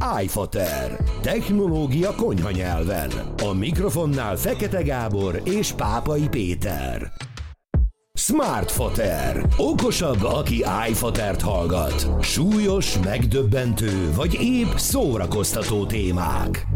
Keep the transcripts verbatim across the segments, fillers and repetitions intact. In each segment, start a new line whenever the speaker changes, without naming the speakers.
iFater. Technológia konyha nyelven. A mikrofonnál Fekete Gábor és Pápai Péter. Smartfater. Okosabb, aki iFatert hallgat. Súlyos, megdöbbentő vagy épp szórakoztató témák.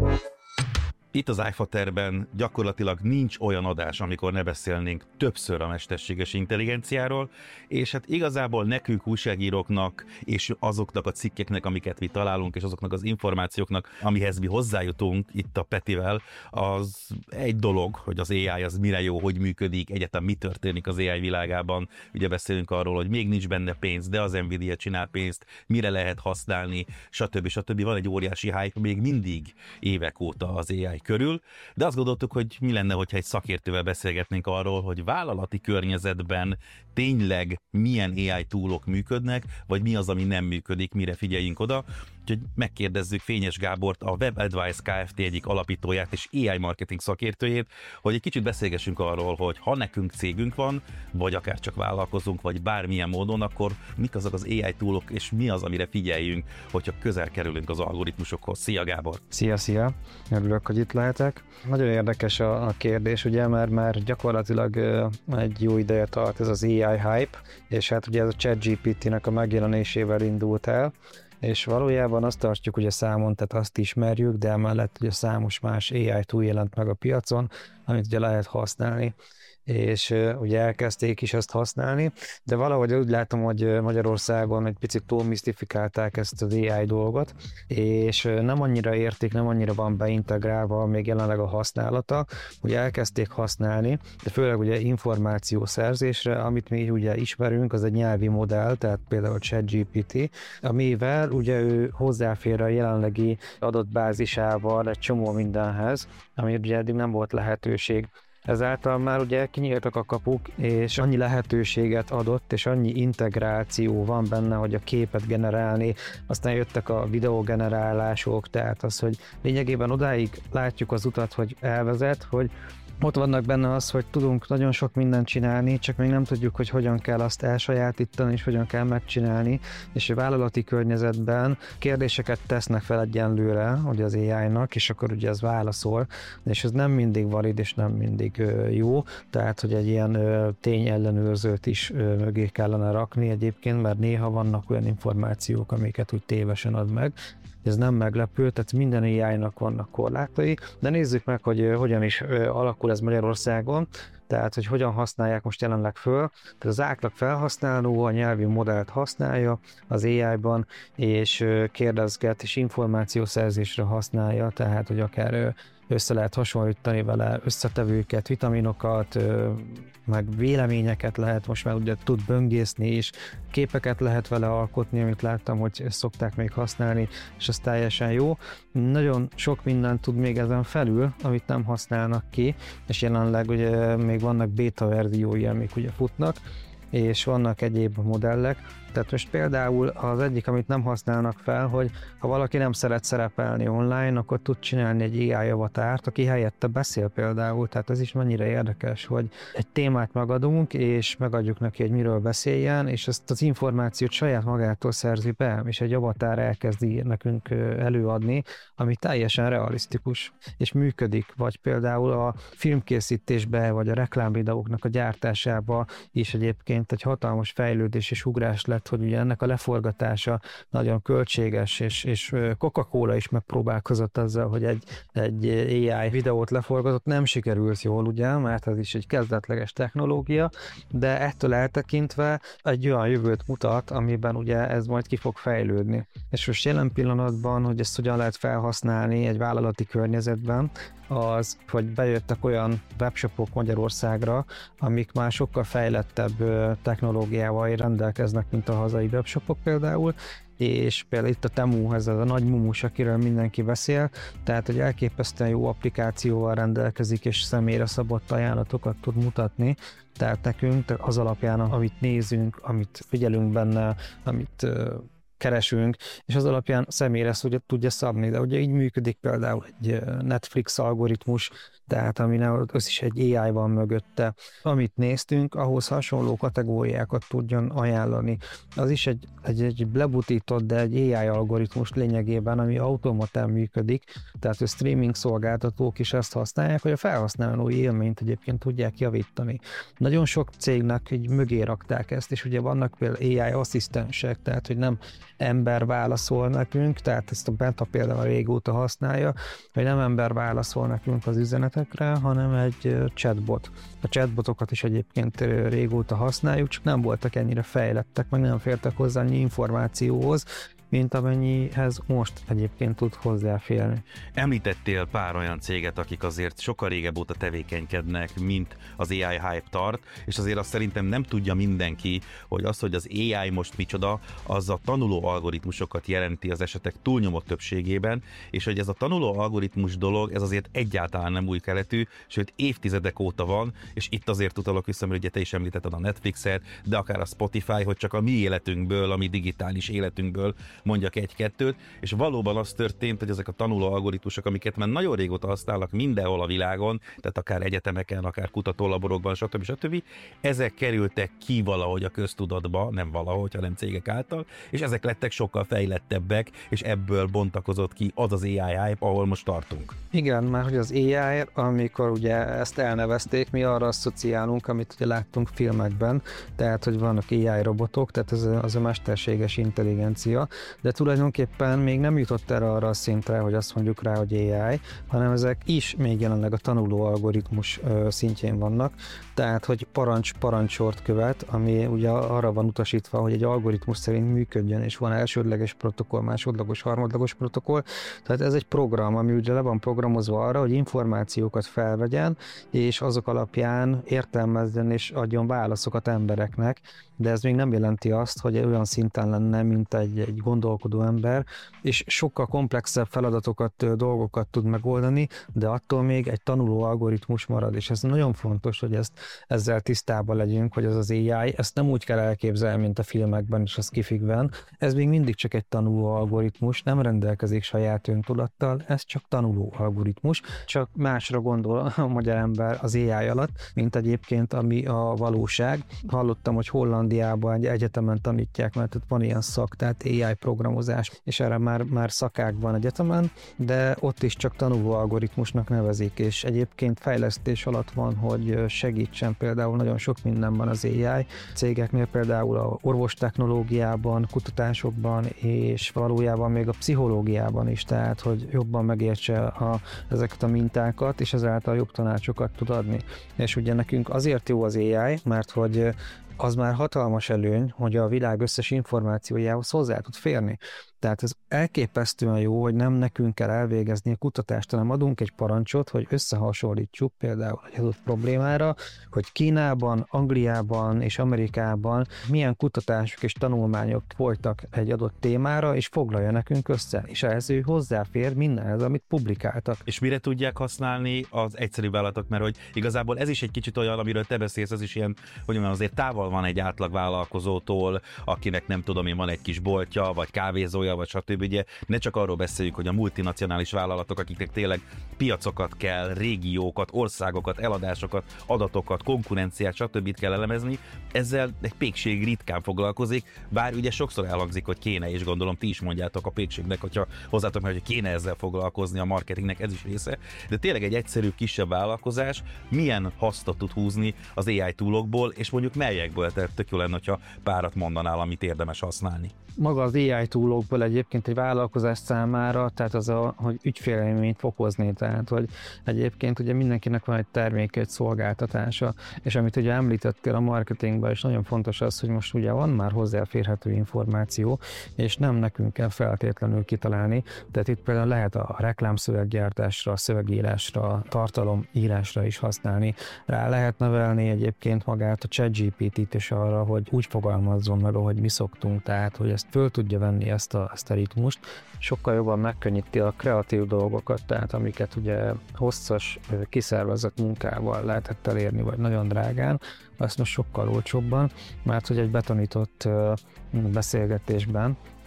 Itt az iFaterben gyakorlatilag nincs olyan adás, amikor ne beszélnénk többször a mesterséges intelligenciáról, és hát igazából nekünk újságíróknak, és azoknak a cikkeknek, amiket mi találunk, és azoknak az információknak, amihez mi hozzájutunk itt a Petivel, az egy dolog, hogy az á i az mire jó, hogy működik, egyáltalán mi történik az á i világában. Ugye beszélünk arról, hogy még nincs benne pénz, de az Nvidia csinál pénzt, mire lehet használni, stb. stb. Van egy óriási hype még mindig évek óta az á i körül, de azt gondoltuk, hogy mi lenne, hogyha egy szakértővel beszélgetnénk arról, hogy vállalati környezetben tényleg milyen á i toolok működnek, vagy mi az, ami nem működik, mire figyeljünk oda. Úgyhogy megkérdezzük Fényes Gábort, a WebAdvice Kft. Egyik alapítóját és á i marketing szakértőjét, hogy egy kicsit beszélgessünk arról, hogy ha nekünk cégünk van, vagy akár csak vállalkozunk, vagy bármilyen módon, akkor mik azok az á i toolok, és mi az, amire figyeljünk, hogyha közel kerülünk az algoritmusokhoz. Szia Gábor!
Szia, szia! Örülök, hogy itt lehetek. Nagyon érdekes a, a kérdés, ugye, mert már gyakorlatilag egy jó ideje tart ez az á i hype, és hát ugye ez a ChatGPT-nek a megjelenésével indult el, és valójában azt tartjuk ugye számon, tehát azt ismerjük, de emellett ugye számos más á i tool jelent meg a piacon, amit ugye lehet használni, és uh, ugye elkezdték is ezt használni, de valahogy úgy látom, hogy Magyarországon egy picit túl misztifikálták ezt az á i dolgot, és uh, nem annyira érték, nem annyira van beintegrálva még jelenleg a használata, ugye elkezdték használni, de főleg ugye információszerzésre, amit mi ugye ismerünk, az egy nyelvi modell, tehát például a ChatGPT, amivel ugye ő hozzáfér a jelenlegi adatbázisával egy csomó mindenhez, ami ugye eddig nem volt lehetőség. Ezáltal már ugye kinyíltak a kapuk, és annyi lehetőséget adott, és annyi integráció van benne, hogy a képet generálni, aztán jöttek a videógenerálások, tehát az, hogy lényegében odáig látjuk az utat, hogy elvezet, hogy ott vannak benne az, hogy tudunk nagyon sok mindent csinálni, csak még nem tudjuk, hogy hogyan kell azt elsajátítani, és hogyan kell megcsinálni, és a vállalati környezetben kérdéseket tesznek fel egyenlőre, ugye az á i-nak, és akkor ugye az válaszol, és ez nem mindig valid, és nem mindig jó, tehát, hogy egy ilyen tényellenőrzőt is mögé kellene rakni egyébként, mert néha vannak olyan információk, amiket úgy tévesen ad meg. Ez nem meglepő, tehát minden á i-nak vannak korlátai, de nézzük meg, hogy hogyan is alakul ez Magyarországon, tehát hogy hogyan használják most jelenleg föl. Tehát az átlag felhasználó a nyelvi modellt használja az á i-ban, és kérdezget és információszerzésre használja, tehát hogy akár össze lehet hasonlítani vele összetevőket, vitaminokat, meg véleményeket lehet, most már ugye tud böngészni, és képeket lehet vele alkotni, amit láttam, hogy szokták még használni, és ez teljesen jó. Nagyon sok mindent tud még ezen felül, amit nem használnak ki, és jelenleg ugye még vannak beta verziói, amik ugye futnak, és vannak egyéb modellek. Tehát most például az egyik, amit nem használnak fel, hogy ha valaki nem szeret szerepelni online, akkor tud csinálni egy á i avatárt, aki helyette beszél például, tehát ez is mennyire érdekes, hogy egy témát megadunk, és megadjuk neki, hogy miről beszéljen, és ezt az információt saját magától szerzi be, és egy avatár elkezdi nekünk előadni, ami teljesen realisztikus, és működik, vagy például a filmkészítésbe, vagy a reklámvideóknak a gyártásába is egyébként egy hatalmas fejlődés és ugrás lett, hogy ugye ennek a leforgatása nagyon költséges, és, és Coca-Cola is megpróbálkozott azzal, hogy egy, egy á i videót leforgatott, nem sikerült jól, ugye, mert ez is egy kezdetleges technológia, de ettől eltekintve egy olyan jövőt mutat, amiben ugye ez majd ki fog fejlődni. És most jelen pillanatban, hogy ezt hogyan lehet felhasználni egy vállalati környezetben, az, hogy bejöttek olyan webshopok Magyarországra, amik már sokkal fejlettebb technológiával rendelkeznek, mint a hazai webshopok például, és például itt a Temu, ez a nagy mumus, akiről mindenki beszél, tehát hogy elképesztően jó applikációval rendelkezik, és személyre szabott ajánlatokat tud mutatni, tehát nekünk az alapján, amit nézünk, amit figyelünk benne, amit keresünk, és az alapján személyre tudja szabni, de ugye így működik például egy Netflix algoritmus, tehát aminél az is egy á i van mögötte. Amit néztünk, ahhoz hasonló kategóriákat tudjon ajánlani. Az is egy, egy, egy lebutított, de egy á i algoritmus lényegében, ami automatán működik, tehát a streaming szolgáltatók is ezt használják, hogy a felhasználói élményt egyébként tudják javítani. Nagyon sok cégnek így mögé rakták ezt, és ugye vannak például á i asszisztensek, tehát hogy nem ember válaszol nekünk, tehát ezt a Beta például régóta használja, hogy nem ember válaszol nekünk az üzenetekre, hanem egy chatbot. A chatbotokat is egyébként régóta használjuk, csak nem voltak ennyire fejlettek, meg nem fértek hozzá annyi információhoz, mint amennyihez most egyébként tud hozzáférni.
Említettél pár olyan céget, akik azért sokkal régebb óta tevékenykednek, mint az á i hype tart, és azért azt szerintem nem tudja mindenki, hogy az, hogy az á i most micsoda, az a tanuló algoritmusokat jelenti az esetek túlnyomó többségében, és hogy ez a tanuló algoritmus dolog, ez azért egyáltalán nem új keletű, sőt évtizedek óta van, és itt azért utalok vissza, mert ugye te is említetted a Netflixet, de akár a Spotify, hogy csak a mi életünkből, a mi digitális életünkből mondjak egy-kettőt, és valóban az történt, hogy ezek a tanuló algoritmusok, amiket már nagyon régóta használnak mindenhol a világon, tehát akár egyetemeken, akár kutatólaborokban, stb. stb. Ezek kerültek ki valahogy a köztudatba, nem valahogy, hanem cégek által, és ezek lettek sokkal fejlettebbek, és ebből bontakozott ki az az á i hype, ahol most tartunk.
Igen, már hogy az á i, amikor ugye ezt elnevezték, mi arra asszociálunk, amit ugye láttunk filmekben, tehát hogy vannak á i robotok, tehát ez az a mesterséges intelligencia, de tulajdonképpen még nem jutott erre arra a szintre, hogy azt mondjuk rá, hogy á i, hanem ezek is még jelenleg a tanuló algoritmus szintjén vannak, tehát hogy parancs parancsort követ, ami ugye arra van utasítva, hogy egy algoritmus szerint működjön, és van elsődleges protokoll, másodlagos, harmadlagos protokoll, tehát ez egy program, ami ugye le van programozva arra, hogy információkat felvegyen, és azok alapján értelmezzen és adjon válaszokat embereknek, de ez még nem jelenti azt, hogy olyan szinten lenne, mint egy, egy gondolkodó ember, és sokkal komplexebb feladatokat, dolgokat tud megoldani, de attól még egy tanuló algoritmus marad, és ez nagyon fontos, hogy ezt, ezzel tisztában legyünk, hogy ez az á i, ezt nem úgy kell elképzelni, mint a filmekben és a sci-fikben, ez még mindig csak egy tanuló algoritmus, nem rendelkezik saját öntudattal, ez csak tanuló algoritmus, csak másra gondol a magyar ember az á i alatt, mint egyébként ami a valóság. Hallottam, hogy Hollandiában egy egyetemen tanítják, mert ott van ilyen szak, tehát á i programozás, és erre már, már szakák van egyetemen, de ott is csak tanuló algoritmusnak nevezik, és egyébként fejlesztés alatt van, hogy segítsen például nagyon sok mindenben az á i cégeknél, például a orvostechnológiában, kutatásokban, és valójában még a pszichológiában is, tehát hogy jobban megértse a, ezeket a mintákat, és ezáltal jobb tanácsokat tud adni. És ugye nekünk azért jó az á i, mert hogy az már hatalmas előny, hogy a világ összes információjához hozzá tud férni. Tehát ez elképesztően jó, hogy nem nekünk kell elvégezni a kutatást, hanem adunk egy parancsot, hogy összehasonlítsuk például egy adott problémára, hogy Kínában, Angliában és Amerikában milyen kutatások és tanulmányok folytak egy adott témára, és foglalja nekünk össze. És ehhez ő hozzáfér mindenhez, amit publikáltak.
És mire tudják használni az egyszerű vállalatok, mert hogy igazából ez is egy kicsit olyan, amiről te beszélsz, ez is ilyen, hogy mondjam, azért távol van egy átlag vállalkozótól, akinek nem tudom én, van egy kis boltja, vagy kávézója, vagy stb. Ugye ne csak arról beszéljük, hogy a multinacionális vállalatok, akiknek tényleg piacokat kell, régiókat, országokat, eladásokat, adatokat, konkurenciát, stb. Kell elemezni, ezzel egy pékség ritkán foglalkozik, bár ugye sokszor elhangzik, hogy kéne, és gondolom ti is mondjátok a pékségnek, hogyha hozzátok meg, hogy kéne ezzel foglalkozni, a marketingnek ez is része, de tényleg egy egyszerű, kisebb vállalkozás milyen hasznot tud húzni az á i túlokból, és mondjuk melyekből, tehát tök jó lenne, hogyha párat mondanál, amit érdemes használni.
Maga az á i túlokból egyébként egy vállalkozás számára, tehát az, a, hogy ügyfélélményt fokozni, tehát hogy egyébként ugye mindenkinek van egy terméke, egy szolgáltatása, és amit ugye említettél a marketingben, és nagyon fontos az, hogy most ugye van már hozzáférhető információ, és nem nekünk kell feltétlenül kitalálni, tehát itt például lehet a reklámszöveggyártásra, a szövegírásra, a tartalomírásra is használni. Rá lehet nevelni egyébként magát a ChatGPT-t is arra, hogy úgy fogalmazzon meg, ahogy mi szoktunk, tehát hogy ezt föl tudja venni ezt a, ezt a ritmust, sokkal jobban megkönnyíti a kreatív dolgokat, tehát amiket ugye hosszas, kiszervezett munkával lehetett elérni, vagy nagyon drágán, azt most sokkal olcsóbban, mert hogy egy betanított beszélgetésben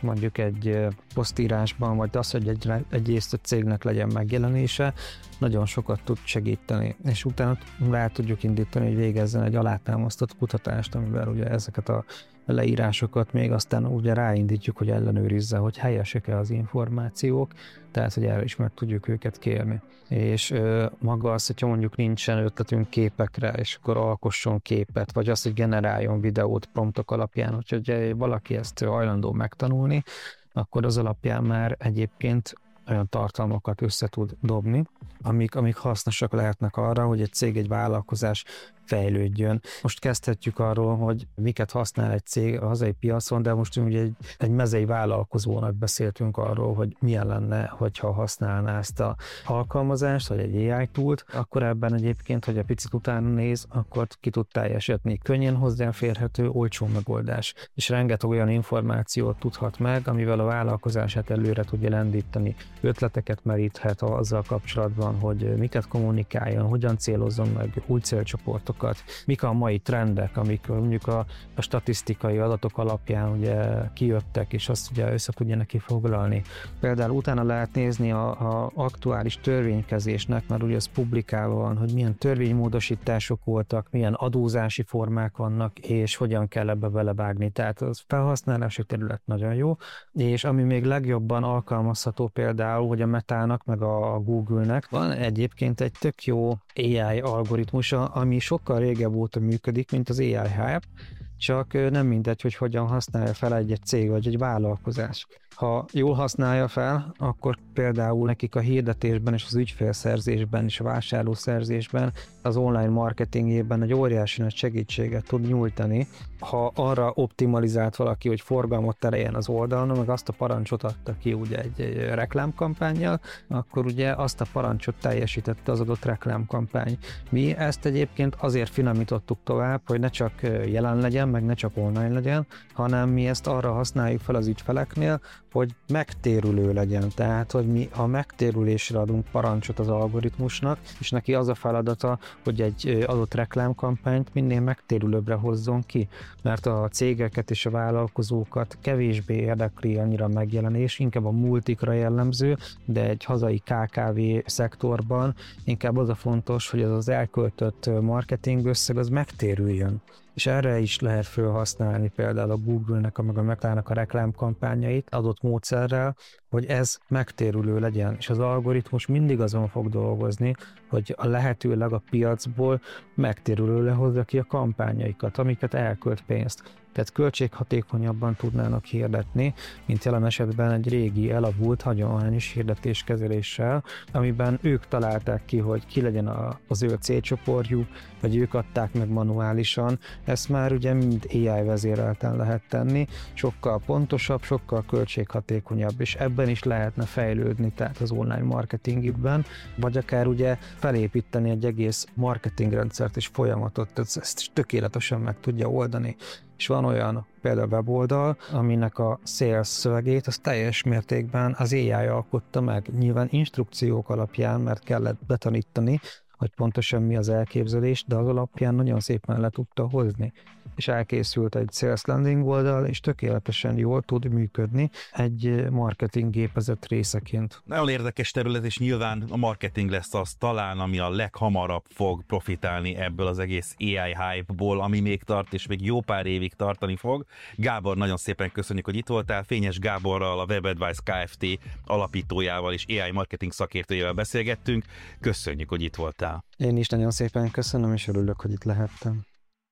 mondjuk egy posztírásban, vagy az, hogy egy, egyrészt a cégnek legyen megjelenése, nagyon sokat tud segíteni, és utána rá tudjuk indítani, hogy végezzen egy alátámasztott kutatást, amivel ugye ezeket a leírásokat még aztán ugye ráindítjuk, hogy ellenőrizze, hogy helyesek-e az információk, tehát hogy erre is meg tudjuk őket kérni. És ö, maga az, hogyha mondjuk nincsen ötletünk képekre, és akkor alkosson képet, vagy azt, hogy generáljon videót promptok alapján, hogyha valaki ezt hajlandó megtanulni, akkor az alapján már egyébként olyan tartalmakat össze tud dobni, amik, amik hasznosak lehetnek arra, hogy egy cég, egy vállalkozás fejlődjön. Most kezdhetjük arról, hogy miket használ egy cég a hazai piacon, de most ugye egy, egy mezei vállalkozónak beszéltünk arról, hogy milyen lenne, hogyha használná ezt a alkalmazást, vagy egy á i túlt, akkor ebben egyébként, hogy a picit utána néz, akkor ki tud teljesíteni. Könnyen hozzáférhető, olcsó megoldás. És rengeteg olyan információt tudhat meg, amivel a vállalkozását előre tudja lendíteni. Ötleteket meríthet azzal kapcsolatban, hogy miket kommunikáljon, hogyan célozzon meg új célcsoportokat, mik a mai trendek, amik mondjuk a, a statisztikai adatok alapján ugye kijöttek, és azt ugye össze tudja neki foglalni. Például utána lehet nézni a, a aktuális törvénykezésnek, mert ugye ez publikálva van, hogy milyen törvénymódosítások voltak, milyen adózási formák vannak, és hogyan kell ebbe belevágni. Tehát az felhasználási terület nagyon jó, és ami még legjobban alkalmazható például, hogy a Metának, meg a Google-nek van egyébként egy tök jó á i algoritmusa, ami sokkal régebb óta működik, mint az á i Hype, csak nem mindegy, hogy hogyan használja fel egy-egy cég vagy egy vállalkozás. Ha jól használja fel, akkor például nekik a hirdetésben és az ügyfélszerzésben és a vásárlószerzésben, az online marketingében egy óriási nagy segítséget tud nyújtani. Ha arra optimalizált valaki, hogy forgalmat tereljen az oldalon, meg azt a parancsot adta ki ugye egy, egy reklámkampánnyal, akkor ugye azt a parancsot teljesítette az adott reklámkampány. Mi ezt egyébként azért finomítottuk tovább, hogy ne csak jelen legyen, meg ne csak online legyen, hanem mi ezt arra használjuk fel az ügyfeleknél, hogy megtérülő legyen. Tehát, hogy mi a megtérülésre adunk parancsot az algoritmusnak, és neki az a feladata, hogy egy adott reklámkampányt minél megtérülőbbre hozzon ki. Mert a cégeket és a vállalkozókat kevésbé érdekli annyira megjelenés, inkább a multikra jellemző, de egy hazai ká ká vé szektorban inkább az a fontos, hogy az az elköltött marketing összeg az megtérüljön. És erre is lehet felhasználni például a Google-nek, meg a Meta-nak a reklámkampányait adott módszerrel, hogy ez megtérülő legyen, és az algoritmus mindig azon fog dolgozni, hogy a lehetőleg a piacból megtérülő lehozza ki a kampányaikat, amiket elkölt pénzt. Tehát költséghatékonyabban tudnának hirdetni, mint jelen esetben egy régi, elavult, hagyományos hirdetéskezeléssel, amiben ők találták ki, hogy ki legyen a, az ő célcsoportjuk, vagy ők adták meg manuálisan. Ezt már ugye mind á i vezérelten lehet tenni, sokkal pontosabb, sokkal költséghatékonyabb, és ebben is lehetne fejlődni, tehát az online marketingben, vagy akár ugye felépíteni egy egész marketingrendszert és folyamatot, ezt tökéletesen meg tudja oldani. És van olyan például weboldal, aminek a sales szövegét az teljes mértékben az á i alkotta meg, nyilván instrukciók alapján, mert kellett betanítani, hogy pontosan mi az elképzelés, de az alapján nagyon szépen le tudta hozni. És elkészült egy sales landing oldal, és tökéletesen jól tud működni egy marketing gépezet részeként.
Nagyon érdekes terület, és nyilván a marketing lesz az talán, ami a leghamarabb fog profitálni ebből az egész á i hype-ból, ami még tart, és még jó pár évig tartani fog. Gábor, nagyon szépen köszönjük, hogy itt voltál. Fényes Gáborral, a WebAdvice Kft. Alapítójával és á i marketing szakértőjével beszélgettünk. Köszönjük, hogy itt voltál.
Én is nagyon szépen köszönöm, és örülök, hogy itt lehettem.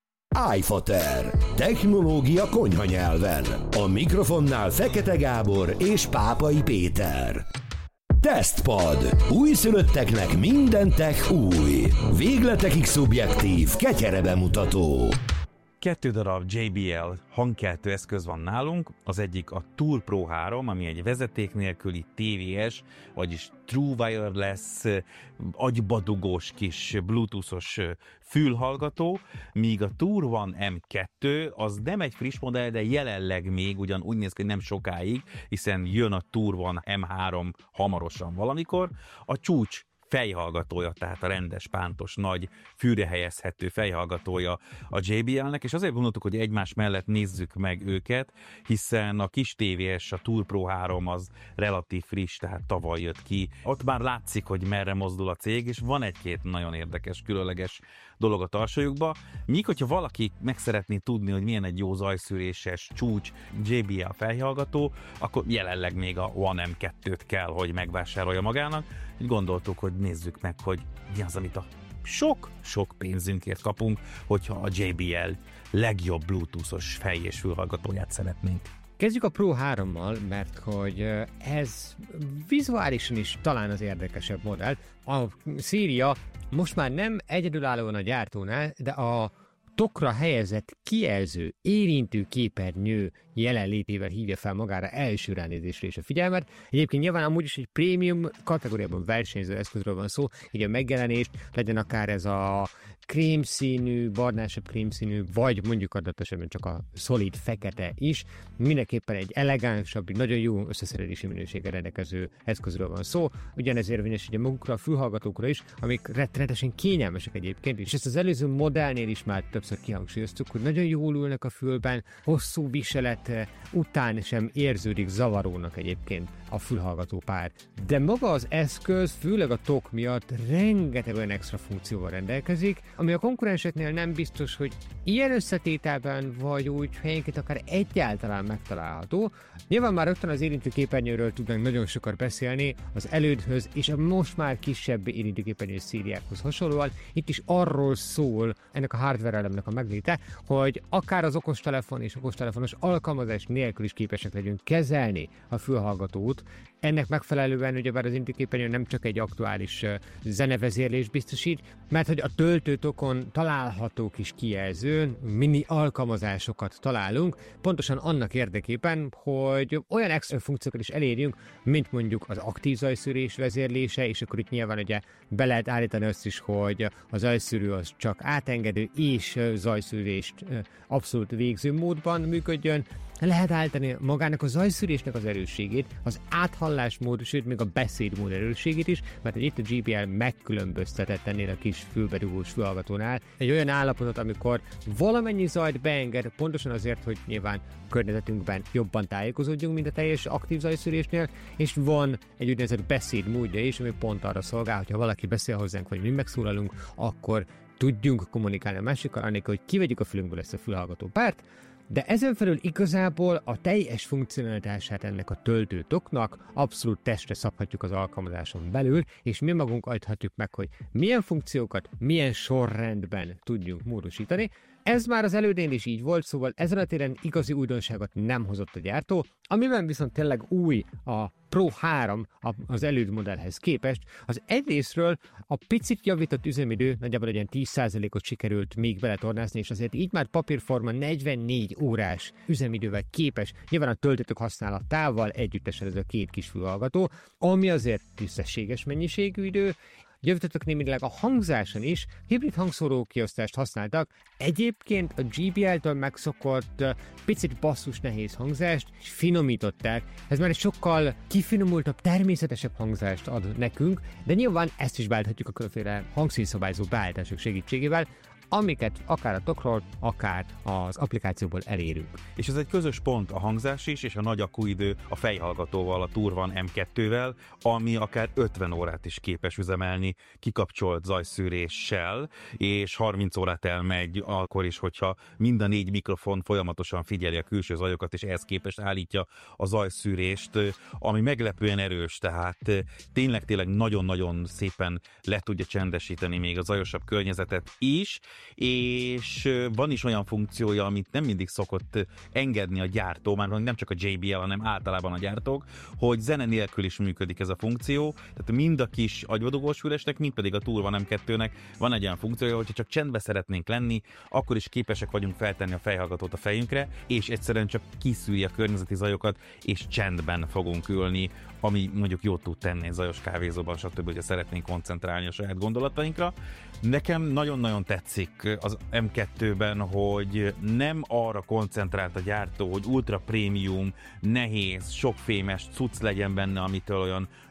iFater. Technológia konyha nyelven. A mikrofonnál Fekete Gábor és Pápai Péter. Tesztpad. Újszülötteknek minden tech új. Végletekig szubjektív, ketyere bemutató.
Kettő darab jé bé el hangkeltő eszköz van nálunk, az egyik a Tool Pro három, ami egy vezeték nélküli té vé es, vagyis True Wireless, agybadugós kis bluetoothos fülhallgató, míg a Tour One em kettő az nem egy friss modell, de jelenleg még ugyan úgy néz ki, nem sokáig, hiszen jön a Tour One em három hamarosan valamikor, a csúcs fejhallgatója, tehát a rendes, pántos, nagy, fűre helyezhető fejhallgatója a jé bé el-nek, és azért gondoltuk, hogy egymás mellett nézzük meg őket, hiszen a kis té vé es, a Tour Pro három az relatív friss, tehát tavaly jött ki. Ott már látszik, hogy merre mozdul a cég, és van egy-két nagyon érdekes, különleges dolog a tarsolyukba. Míg, hogyha valaki meg szeretné tudni, hogy milyen egy jó zajszűréses csúcs jé bé el fejhallgató, akkor jelenleg még a One em kettőt kell, hogy megvásárolja magának. Így gondoltuk, hogy nézzük meg, hogy mi az, amit a sok-sok pénzünkért kapunk, hogyha a jé bé el legjobb bluetoothos fej- és fülhallgatóját szeretnénk.
Kezdjük a Pro hárommal, mert hogy ez vizuálisan is talán az érdekesebb modell. A széria most már nem egyedülállóan a gyártónál, de a tokra helyezett kijelző, érintő képernyő jelenlétével hívja fel magára első ránézésre is a figyelmet. Egyébként nyilván amúgy is egy prémium kategóriában versenyző eszközről van szó, így a megjelenést legyen akár ez a krémszínű, barnásabb krémszínű, vagy mondjuk adott esetben csak a szolid fekete is. Mindenképpen egy elegánsabb, nagyon jó összeszerelési minőséggel rendelkező eszközről van szó. Ugyanez érvényes ugye magukra a fülhallgatókra is, amik rettenetesen kényelmesek egyébként, és ezt az előző modellnél is már többször kihangsúlyoztuk, hogy nagyon jól ülnek a fülben, hosszú viselet után sem érződik zavarónak egyébként a fülhallgató pár. De maga az eszköz, főleg a tok miatt rengeteg olyan extra funkcióval rendelkezik, ami a konkurenseknél nem biztos, hogy ilyen összetételben vagy úgy helyenként akár egyáltalán megtalálható. Nyilván már rögtön az érintőképernyőről tudnánk nagyon sokat beszélni, az elődhöz és a most már kisebb érintőképernyős szériákhoz hasonlóan. Itt is arról szól ennek a hardware elemnek a megléte, hogy akár az okostelefon és okostelefonos alkalmazás nélkül is képesek legyünk kezelni a fülhallgatót. Ennek megfelelően ugyebár az érintőképernyő nem csak egy aktuális zenevezérlést biztosít, mert hogy a töltőtokon található kis kijelzőn mini alkalmazásokat találunk, pontosan annak érdekében, hogy olyan extra funkciókat is elérjünk, mint mondjuk az aktív zajszűrés vezérlése, és akkor itt nyilván ugye be lehet állítani azt is, hogy a zajszűrő az csak átengedő és zajszűrést abszolút végző módban működjön. Lehet állítani magának a zajszűrésnek az erősségét, az áthallásmód, sőt még a beszédmód erősségét is, mert itt a jé bé el megkülönböztetett ennél a kis fülberúgós fülhallgatónál egy olyan állapotot, amikor valamennyi zajt beenged, pontosan azért, hogy nyilván környezetünkben jobban tájékozódjunk, mint a teljes aktív zajszűrésnél, és van egy úgynevezett beszédmódja is, ami pont arra szolgál, hogyha valaki beszél hozzánk, vagy mi megszólalunk, akkor tudjunk kommunikálni a másikkal, annélkül, hogy kivegyük a fülünkből ezt a fülhallgató párt. De ezen felül igazából a teljes funkcionalitását ennek a töltőtoknak abszolút testre szabhatjuk az alkalmazáson belül, és mi magunk adhatjuk meg, hogy milyen funkciókat, milyen sorrendben tudjunk módosítani. Ez már az elődén is így volt, szóval ezen a téren igazi újdonságot nem hozott a gyártó, amiben viszont tényleg új a Pro három az előd modellhez képest. Az egyrészről a picit javított üzemidő, nagyjából egy ilyen tíz százalékot sikerült még beletornázni, és azért így már papírforma negyvennégy órás üzemidővel képes, nyilván a töltőtök használatával együttesen ez a két kis fülhallgató, ami azért tisztességes mennyiségű idő. Javítottak némileg a hangzáson is, hibrid hangszóró kiosztást használtak, egyébként a jé bé el-től megszokott picit basszus nehéz hangzást és finomították. Ez már egy sokkal kifinomultabb, természetesebb hangzást ad nekünk, de nyilván ezt is beállíthatjuk a különféle hangszínszabályzó beállítások segítségével, amiket akár a tokról, akár az applikációból elérünk.
És ez egy közös pont a hangzás is, és a nagy akkuidő a fejhallgatóval, a Tour One em kettővel, ami akár ötven órát is képes üzemelni kikapcsolt zajszűréssel, és harminc órát elmegy akkor is, hogyha mind a négy mikrofon folyamatosan figyeli a külső zajokat, és ehhez képest állítja a zajszűrést, ami meglepően erős, tehát tényleg-tényleg nagyon-nagyon szépen le tudja csendesíteni még a zajosabb környezetet is, és van is olyan funkciója, amit nem mindig szokott engedni a gyártó, már nem csak a jé bé el, hanem általában a gyártók, hogy zene nélkül is működik ez a funkció, tehát mind a kis agybadugós fülesnek, mind pedig a Tour One em kettőnek van egy olyan funkciója, hogyha csak csendbe szeretnénk lenni, akkor is képesek vagyunk feltenni a fejhallgatót a fejünkre, és egyszerűen csak kiszűri a környezeti zajokat, és csendben fogunk ülni, ami mondjuk jót tud tenni egy zajos kávézóban, stb., hogyha szeretnénk koncentrálni a saját gondolatainkra. Nekem nagyon-nagyon tetszik az em kettőben, hogy nem arra koncentrált a gyártó, hogy ultra prémium, nehéz, sokfémes cucc legyen benne, amitől olyan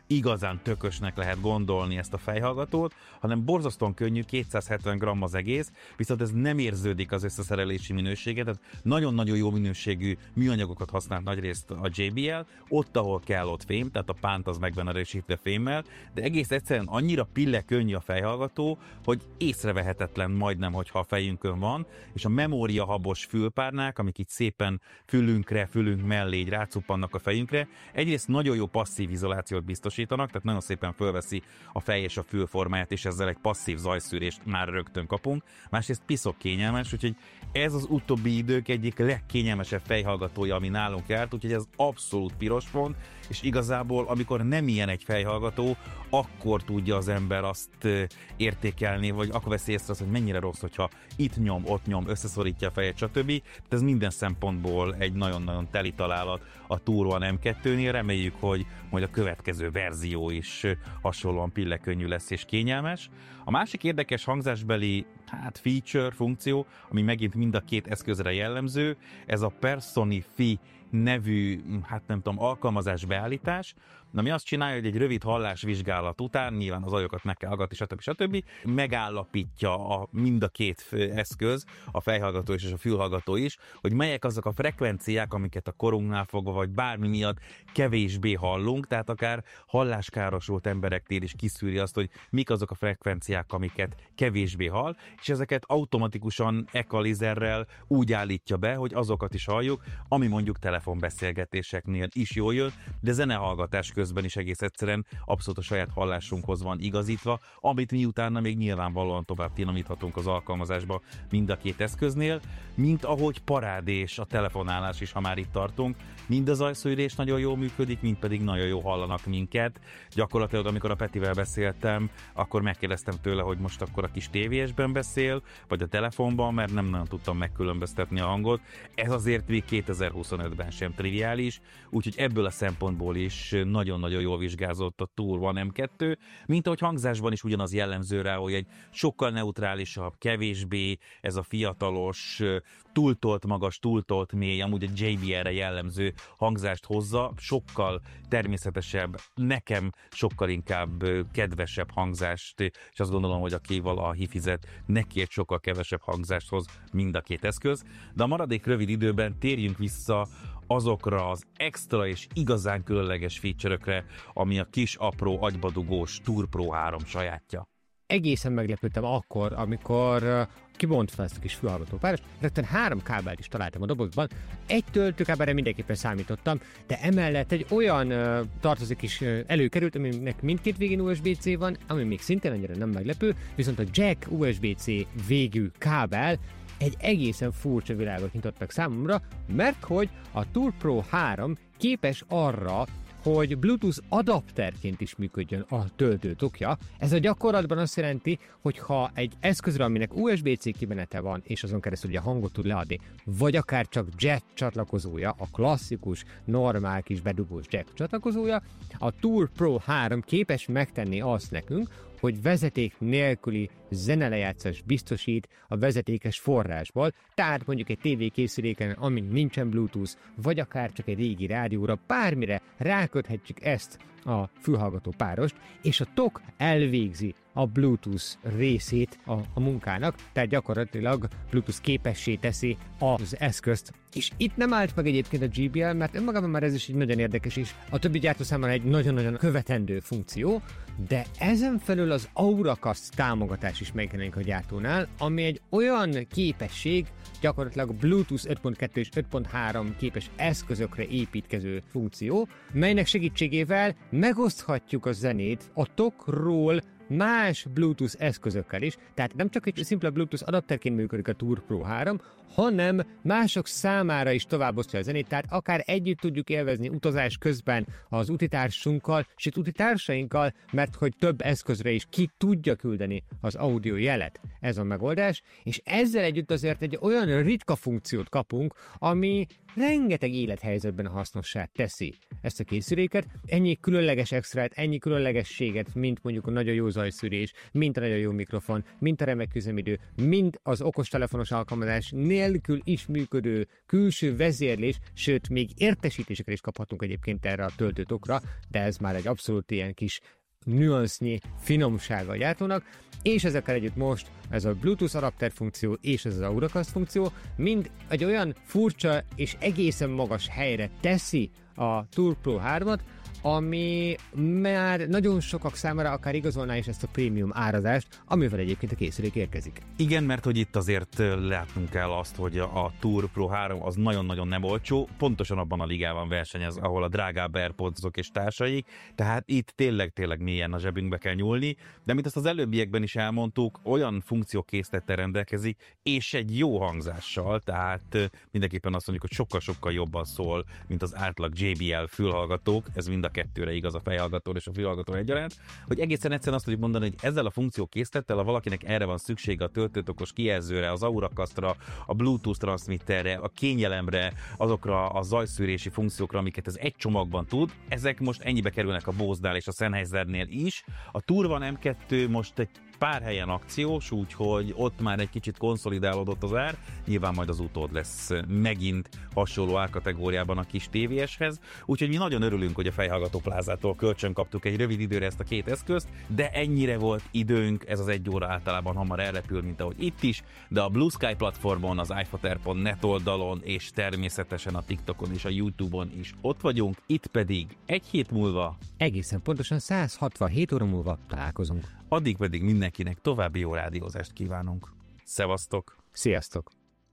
igazán tökösnek lehet gondolni ezt a fejhallgatót, hanem borzasztóan könnyű, kétszázhetven gramm az egész, viszont ez nem érződik az összeszerelési minőséget, tehát nagyon-nagyon jó minőségű műanyagokat használt nagyrészt a jé bé el, ott, ahol kell, ott fém, tehát a pánt az meg van erősítve fémmel, de egész egyszerűen annyira pille könnyű a fejhallgató, hogy észrevehetetlen majdnem, hogyha a fejünkön van, és a memóriahabos fülpárnák, amik itt szépen fülünkre, fülünk mellé így rácuppannak a fejünkre, egyrészt nagyon jó passzív izolációt biztosítanak, tehát nagyon szépen fölveszi a fej és a fül formáját, és ezzel egy passzív zajszűrést már rögtön kapunk. Másrészt piszok kényelmes, úgyhogy ez az utóbbi idők egyik legkényelmesebb fejhallgatója, ami nálunk járt, úgyhogy ez abszolút piros pont, és igazából amikor nem ilyen egy fejhallgató, akkor tudja az ember azt értékelni, vagy akkor veszi észre azt, hogy mennyire rossz, hogyha itt nyom, ott nyom, összeszorítja a fejet, stb. De ez minden szempontból egy nagyon-nagyon teli találat a Tour One em kettőnél. Reméljük, hogy majd a következő verzió is hasonlóan pillekönnyű lesz és kényelmes. A másik érdekes hangzásbeli hát feature, funkció, ami megint mind a két eszközre jellemző, ez a Personify nevű, hát nem tudom, alkalmazás beállítás, ami azt csinálja, hogy egy rövid hallásvizsgálat után, nyilván az ajokat meg kell hallgatni, stb. stb. Megállapítja a, mind a két eszköz, a fejhallgató is és a fülhallgató is, hogy melyek azok a frekvenciák, amiket a korunknál fogva, vagy bármi miatt kevésbé hallunk, tehát akár halláskárosult embereknél is kiszűri azt, hogy mik azok a frekvenciák, amiket kevésbé hall, és ezeket automatikusan equalizerrel úgy állítja be, hogy azokat is halljuk, ami mondjuk telefonbeszélgetéseknél is jól jön, de zenehallgatás közben is egész egyszerűen abszolút a saját hallásunkhoz van igazítva, amit mi utána még nyilvánvalóan tovább finomíthatunk az alkalmazásba mind a két eszköznél, mint ahogy parádés a telefonálás is, ha már itt tartunk. Mind a zajszűrés nagyon jól működik, mind pedig nagyon jó hallanak minket. Gyakorlatilag, amikor a Petivel beszéltem, akkor megkérdeztem tőle, hogy most akkor a kis té vésben beszél, vagy a telefonban, mert nem nagyon tudtam megkülönböztetni a hangot. Ez azért még kétezer-huszonötben sem triviális, úgyhogy ebből a szempontból is nagyon-nagyon jól vizsgázott a Tour One em kettő, mint ahogy hangzásban is ugyanaz jellemző rá, hogy egy sokkal neutrálisabb, kevésbé ez a fiatalos, túltolt magas, túltolt mély, amúgy a jé bé el-re jellemző hangzást hozza, sokkal természetesebb, nekem sokkal inkább kedvesebb hangzást, és azt gondolom, hogy aki valaha hifizett, neki egy sokkal kevesebb hangzást hoz mind a két eszköz, de a maradék rövid időben térjünk vissza azokra az extra és igazán különleges feature-ökre, ami a kis, apró, agybadugós Tour Pro három sajátja.
Egészen meglepődtem akkor, amikor kibontva ezt a kis fülhallgatópárost, rögtön három kábelt is találtam a dobozban. Egy töltőkábelre mindenképpen számítottam, de emellett egy olyan uh, tartozik is uh, előkerült, aminek mindkét végén u es bé cé van, ami még szintén annyira nem meglepő, viszont a jack u es bé cé végű kábel egy egészen furcsa világot nyitottak számomra, mert hogy a Tour Pro három képes arra, hogy Bluetooth adapterként is működjön a töltőtokja. Ez a gyakorlatban azt jelenti, hogy ha egy eszközre, aminek u es bé cé kimenete van, és azon keresztül ugye hangot tud leadni, vagy akár csak jack csatlakozója, a klasszikus, normál kis bedugós jack csatlakozója, a Tour Pro három képes megtenni azt nekünk, hogy vezeték nélküli zenelejátszás biztosít a vezetékes forrásból, tehát mondjuk egy tévékészüléken, amin nincsen Bluetooth, vagy akár csak egy régi rádióra, bármire ráköthetjük ezt a fülhallgató párost, és a tok elvégzi a Bluetooth részét a, a munkának, tehát gyakorlatilag Bluetooth képessé teszi az eszközt. És itt nem állt meg egyébként a jé bé el, mert önmagában már ez is egy nagyon érdekes is. A többi gyártó számára egy nagyon-nagyon követendő funkció, de ezen felül az Auracast támogatás is megjelenik a gyártónál, ami egy olyan képesség, gyakorlatilag Bluetooth öt pont kettő és öt pont három képes eszközökre építkező funkció, melynek segítségével megoszthatjuk a zenét a tokról más Bluetooth eszközökkel is, tehát nem csak egy szimpla Bluetooth adapterként működik a Tour Pro három, hanem mások számára is továbbosztja a zenét, tehát akár együtt tudjuk élvezni utazás közben az utitársunkkal, sőt utitársainkkal, mert hogy több eszközre is ki tudja küldeni az audio jelet. Ez a megoldás, és ezzel együtt azért egy olyan ritka funkciót kapunk, ami rengeteg élethelyzetben hasznossá teszi ezt a készüléket. Ennyi különleges extrát, ennyi különlegességet, mint mondjuk a nagyon jó zajszűrés, mind a nagyon jó mikrofon, mind a remek üzemidő, mind az okostelefonos alkalmazás nélkül is működő külső vezérlés, sőt, még értesítéseket is kaphatunk egyébként erre a töltőtokra, de ez már egy abszolút ilyen kis nüansznyi finomsága a gyártónak, és ezekkel együtt most ez a Bluetooth adapter funkció és ez az Auracast funkció mind egy olyan furcsa és egészen magas helyre teszi a Tour Pro hármat, ami már nagyon sokak számára akár igazolná is ezt a prémium árazást, amivel egyébként a készülék érkezik.
Igen, mert hogy itt azért látnunk kell azt, hogy a Tour Pro három az nagyon-nagyon nem olcsó, pontosan abban a ligában versenyez, ahol a drágább AirPodsok és társaik, tehát itt tényleg-tényleg mélyen a zsebünkbe kell nyúlni, de mint azt az előbbiekben is elmondtuk, olyan funkciókészlettel rendelkezik, és egy jó hangzással, tehát mindenképpen azt mondjuk, hogy sokkal-sokkal jobban szól, mint az átlag jé bé el fülhallgatók, ez mind a kettőre igaz, a fejhallgató és a fülhallgató egyaránt, hogy egészen egyszerűen azt tudjuk mondani, hogy ezzel a funkciókészlettel, ha valakinek erre van szüksége, a töltőtokos kijelzőre, az Auracastra, a Bluetooth transmitterre, a kényelemre, azokra a zajszűrési funkciókra, amiket ez egy csomagban tud, ezek most ennyibe kerülnek a Bose-nál és a Sennheisernél is. A Tour One em kettő most egy pár helyen akciós, úgyhogy ott már egy kicsit konszolidálódott az ár, nyilván majd az utód lesz megint hasonló árkategóriában a kis té vé eshez, úgyhogy mi nagyon örülünk, hogy a Fejhallgató Plázától kölcsön kaptuk egy rövid időre ezt a két eszközt, de ennyire volt időnk, ez az egy óra általában hamar elrepül, mint ahogy itt is, de a Blue Sky platformon, az iFater pont net oldalon, és természetesen a TikTokon és a YouTube-on is ott vagyunk, itt pedig egy hét múlva,
egészen pontosan száz hatvanhét óra múlva találkozunk.
addig pedig mindenkinek további jó rádiózást kívánunk. Szevasztok!
Sziasztok!